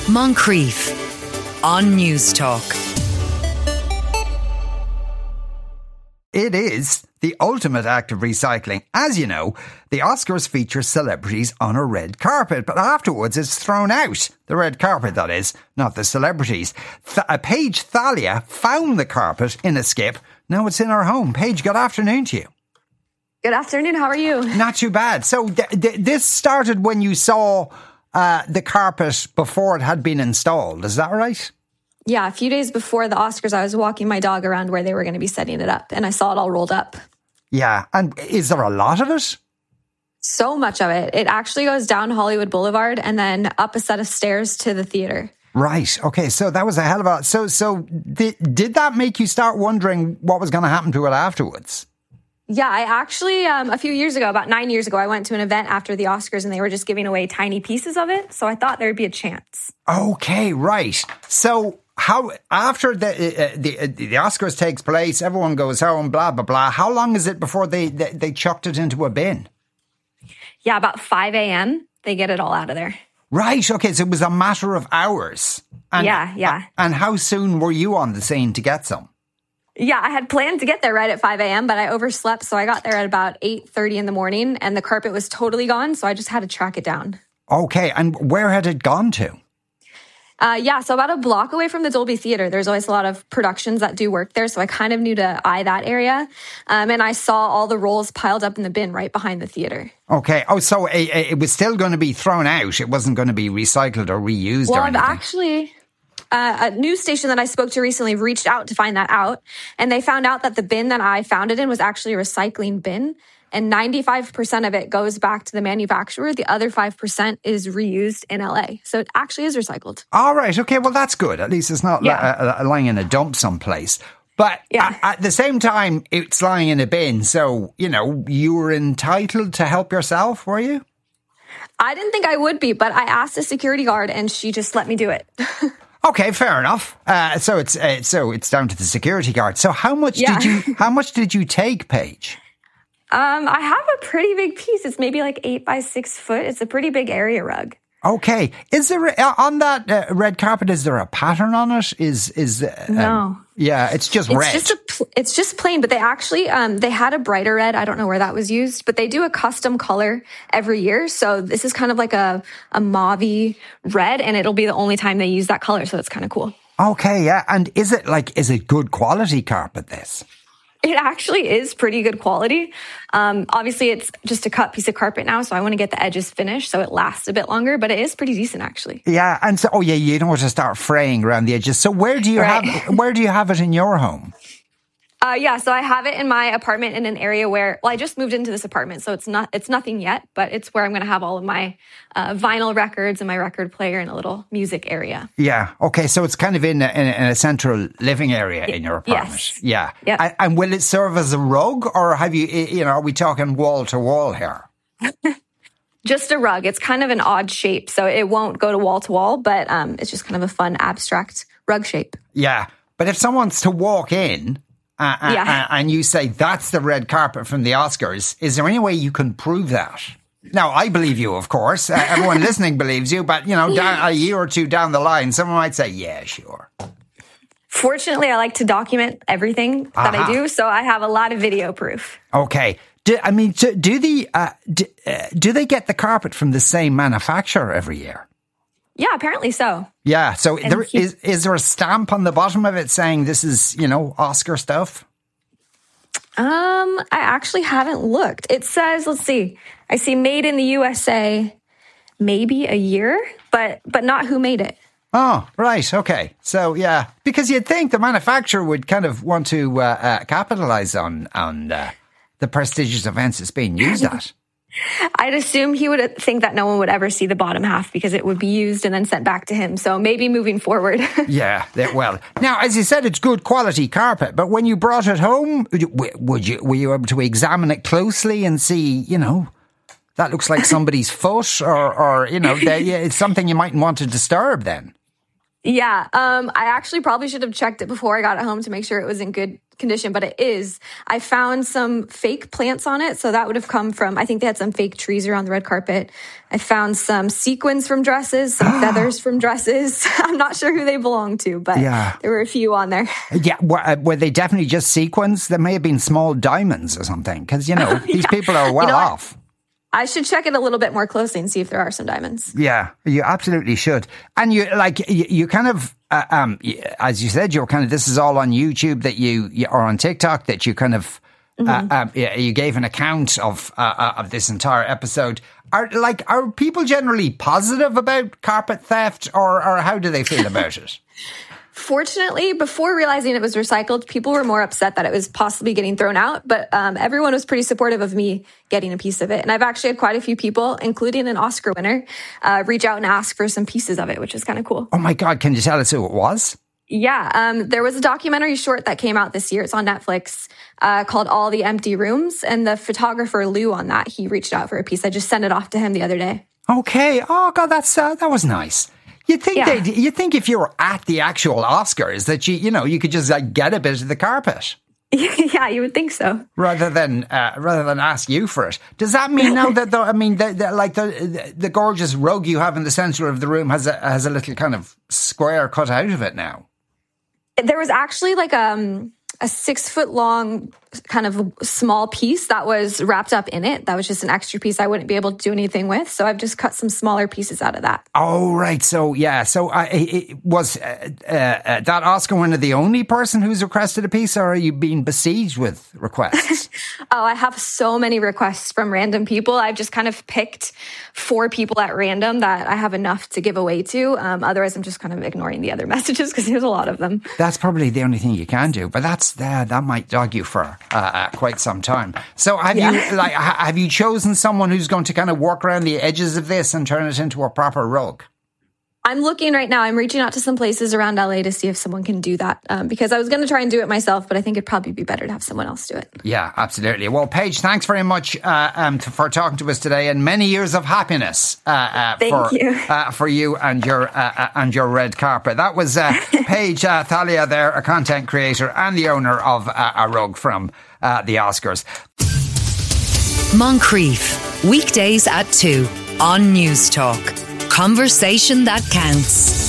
Moncrief on News Talk. It is the ultimate act of recycling. As you know, the Oscars feature celebrities on a red carpet, but afterwards it's thrown out. The red carpet, that is, not the celebrities. Paige Thalia found the carpet in a skip. Now it's in her home. Paige, good afternoon to you. Good afternoon. How are you? Not too bad. So this started when you saw the carpet before it had been installed. Is that right? Yeah, a few days before the Oscars, I was walking my dog around where they were going to be setting it up, and I saw it all rolled up. Yeah. And is there a lot of it? So much of it. It actually goes down Hollywood Boulevard and then up a set of stairs to the theater. Right. Okay. So that was a hell of a... So did that make you start wondering what was going to happen to it afterwards? Yeah, I actually, a few years ago, about 9 years ago, I went to an event after the Oscars and they were just giving away tiny pieces of it. So I thought there'd be a chance. Okay, right. So how, after the Oscars takes place, everyone goes home, blah, blah, blah. How long is it before they chucked it into a bin? Yeah, about 5 a.m. They get it all out of there. Right. Okay. So it was a matter of hours. And, yeah. And how soon were you on the scene to get some? Yeah, I had planned to get there right at 5 a.m., but I overslept. So I got there at about 8:30 in the morning and the carpet was totally gone. So I just had to track it down. Okay. And where had it gone to? So about a block away from the Dolby Theater, there's always a lot of productions that do work there. So I kind of knew to eye that area. And I saw all the rolls piled up in the bin right behind the theater. Okay. Oh, so it was still going to be thrown out. It wasn't going to be recycled or reused or anything. Well, actually... a news station that I spoke to recently reached out to find that out. And they found out that the bin that I found it in was actually a recycling bin. And 95% of it goes back to the manufacturer. The other 5% is reused in LA. So it actually is recycled. All right. Okay. Well, that's good. At least it's not lying in a dump someplace. But at the same time, it's lying in a bin. So, you were entitled to help yourself, were you? I didn't think I would be, but I asked a security guard and she just let me do it. Okay, fair enough. So it's down to the security guard. So how much did you take, Paige? I have a pretty big piece. It's maybe like 8 by 6 foot. It's a pretty big area rug. Okay. Is there on that red carpet? Is there a pattern on it? No. Yeah, it's just red. It's just plain. But they actually they had a brighter red. I don't know where that was used, but they do a custom color every year. So this is kind of like a mauve-y red, and it'll be the only time they use that color. So it's kind of cool. Okay, yeah. And is it good quality carpet? This? It actually is pretty good quality. Obviously, it's just a cut piece of carpet now, so I want to get the edges finished so it lasts a bit longer, but it is pretty decent, actually. Yeah, and so, you don't want to start fraying around the edges. So where do you have it in your home? So I have it in my apartment in an area where, I just moved into this apartment, so it's nothing yet, but it's where I'm going to have all of my vinyl records and my record player in a little music area. Yeah. Okay. So it's kind of in a central living area in your apartment. Yes. Yeah. Yep. And will it serve as a rug, or have you, are we talking wall to wall here? Just a rug. It's kind of an odd shape, so it won't go to wall, but it's just kind of a fun abstract rug shape. Yeah. But if someone's to walk in, and you say that's the red carpet from the Oscars, is there any way you can prove that? Now, I believe you, of course. Everyone listening believes you, but, a year or two down the line, someone might say, yeah, sure. Fortunately, I like to document everything that I do, so I have a lot of video proof. Okay. Do they get the carpet from the same manufacturer every year? Yeah, apparently so. Yeah, so is there a stamp on the bottom of it saying this is, Oscar stuff? I actually haven't looked. It says, let's see, I see made in the USA, maybe a year, but not who made it. Oh, right. Okay. So, yeah, because you'd think the manufacturer would kind of want to capitalize on the prestigious events it's being used at. I'd assume he would think that no one would ever see the bottom half because it would be used and then sent back to him. So maybe moving forward. Yeah, well, now, as you said, it's good quality carpet, but when you brought it home, were you able to examine it closely and see, that looks like somebody's foot or it's something you mightn't want to disturb then? Yeah, I actually probably should have checked it before I got it home to make sure it was in good condition, but it is. I found some fake plants on it. So that would have come from, I think they had some fake trees around the red carpet. I found some sequins from dresses, some feathers from dresses. I'm not sure who they belong to, but there were a few on there. Yeah, were they definitely just sequins? There may have been small diamonds or something, because, these people are well off. I should check it a little bit more closely and see if there are some diamonds. Yeah, you absolutely should. And you kind of, as you said, this is all on YouTube or on TikTok that you kind of, you gave an account of this entire episode. Are people generally positive about carpet theft, or how do they feel about it? Fortunately, before realizing it was recycled, people were more upset that it was possibly getting thrown out, but everyone was pretty supportive of me getting a piece of it. And I've actually had quite a few people, including an Oscar winner, reach out and ask for some pieces of it, which is kind of cool. Oh my God, can you tell us who it was? Yeah, there was a documentary short that came out this year. It's on Netflix called All the Empty Rooms. And the photographer, Lou, on that, he reached out for a piece. I just sent it off to him the other day. Okay. Oh God, that was nice. You'd think if you were at the actual Oscars that you could just get a bit of the carpet. Yeah, you would think so. Rather than ask you for it. Does that mean now that the gorgeous rug you have in the centre of the room has a little kind of square cut out of it now? There was actually a 6 foot long kind of small piece that was wrapped up in it. That was just an extra piece I wouldn't be able to do anything with. So I've just cut some smaller pieces out of that. Oh, right. So, yeah. So was that Oscar winner the only person who's requested a piece, or are you being besieged with requests? Oh, I have so many requests from random people. I've just kind of picked 4 people at random that I have enough to give away to. Otherwise, I'm just kind of ignoring the other messages because there's a lot of them. That's probably the only thing you can do. But that might dog you for quite some time. So have you chosen someone who's going to kind of work around the edges of this and turn it into a proper rug? I'm looking right now. I'm reaching out to some places around LA to see if someone can do that, because I was going to try and do it myself, but I think it'd probably be better to have someone else do it. Yeah, absolutely. Well, Paige, thanks very much for talking to us today, and many years of happiness for you and your red carpet. That was Paige Thalia there, a content creator and the owner of a rug from the Oscars. Moncrief, weekdays at 2 on News Talk. Conversation that counts.